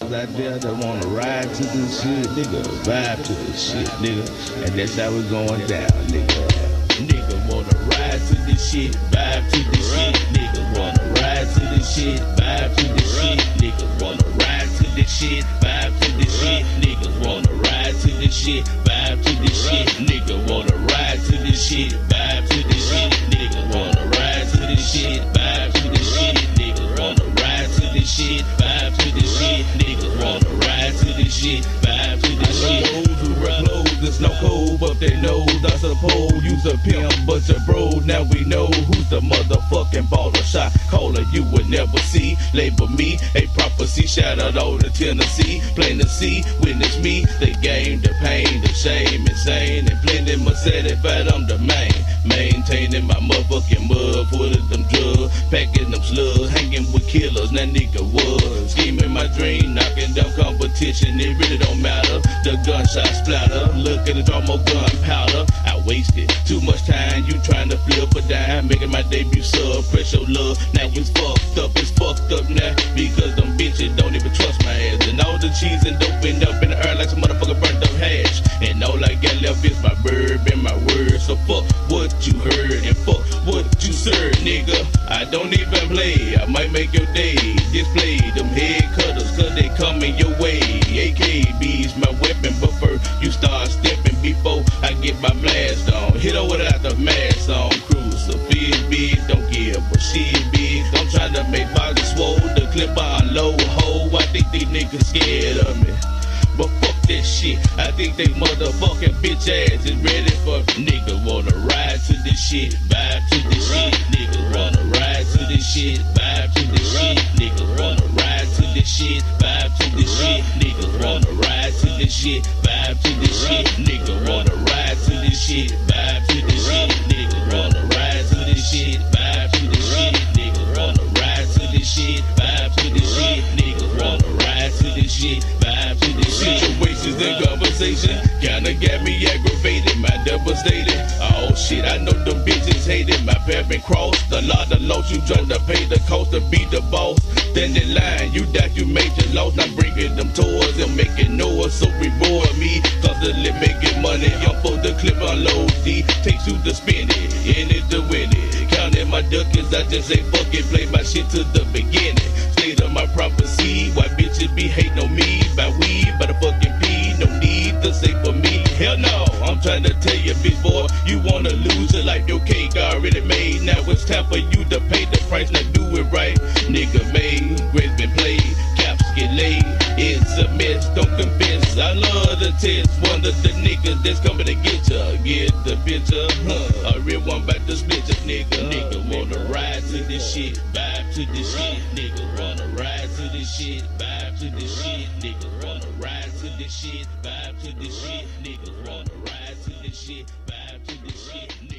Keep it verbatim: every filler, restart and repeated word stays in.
motherfuckers out there that wanna ride to this shit, nigga, vibe to this shit, nigga. And that's how we going down, nigga. Nigga wanna ride to this shit, vibe to this shit, nigga wanna ride to this shit, vibe to this shit, nigga wanna ride to this shit, vibe to this shit, niggas wanna ride to this shit, vibe to this shit, nigga wanna ride to this shit, vibe to this shit, nigga wanna ride to this shit, vibe to this shit, nigga wanna ride to this shit, vibe to this shit, nigga wanna ride to this shit, vibe to this shit. Those who rap clothes, it's no code, but they know I suppose you's a pimp, but your bro, now we know who's the motherfucking baller. Shot caller you would never see. Label me a prophecy, shout out all to Tennessee. Plain to see, witness me, the game, the pain, the shame, insane, and plenty more satisfied. I'm the main, maintaining my motherfucking mud, full of them drugs, packing them slugs, hanging with killers. That nigga was scheming my dream, knocking down competition. It really don't matter. The gunshot splatter, look at the draw more gunpowder. I wasted too much time. You trying to flip a dime, making my debut sub. Press your love, now you fucked up. It's fucked up now because them bitches don't even trust my ass. And all the cheese and dope end up in the air like some motherfucker burnt up hash. And all I got left is my verb and my word. So fuck what you heard and fuck what you serve, nigga. I don't even play. I might make your day display them head cutters, cause they coming your way. A K B's my weapon, but first you start stepping before I get my blast on. Hit her without the mask on. Crucifix big, don't give a shit big. I'm trying to make body swole, the clip on low hole. I think these niggas scared of me, but fuck that shit. I think they motherfucking bitch ass is ready for nigga wanna ride to this shit, vibe to this shit, nigga wanna ride to this shit, vibe to this shit, nigga wanna ride to this shit, vibe to this shit, nigga wanna ride to this shit, vibe to this shit, nigga wanna ride to this shit, vibe to this shit, nigga wanna ride to this shit, vibe to this shit, nigga wanna ride to this shit, vibe to this shit, nigga wanna ride to this shit, vibe to this shit. Situations and conversation kinda got me aggravated, my devastated. Oh shit, I know them bitches hated. My parent crossed a lot of loss. You trying to pay the cost to be the boss. Stand in line, you document your loss. I'm bringing them toys and making noise, so reward me. Constantly making money. I'm for the clip unload D. Takes you to spend it, in it to win it. Counting my ducats, I just say fuck it. Play my shit to the beginning. State of my prophecy. Why bitches be hating on me? By weed, by the fucking pee. No need to say for me. Hell no, I'm trying to tell you, bitch boy, you wanna lose your life, your cake already made. Now it's time for you to pay the price, now do it right. Nigga made, grace been played, caps get laid. It's a mess, don't confess. I love the test, one of the niggas that's coming to get ya. Get the picture, huh? A real one about to split ya, nigga. Nigga wanna ride to this shit, vibe to this shit. Nigga wanna ride to this shit, vibe to this shit. Nigga wanna ride to this shit, vibe to this shit. Nigga wanna ride to this shit, vibe to this shit.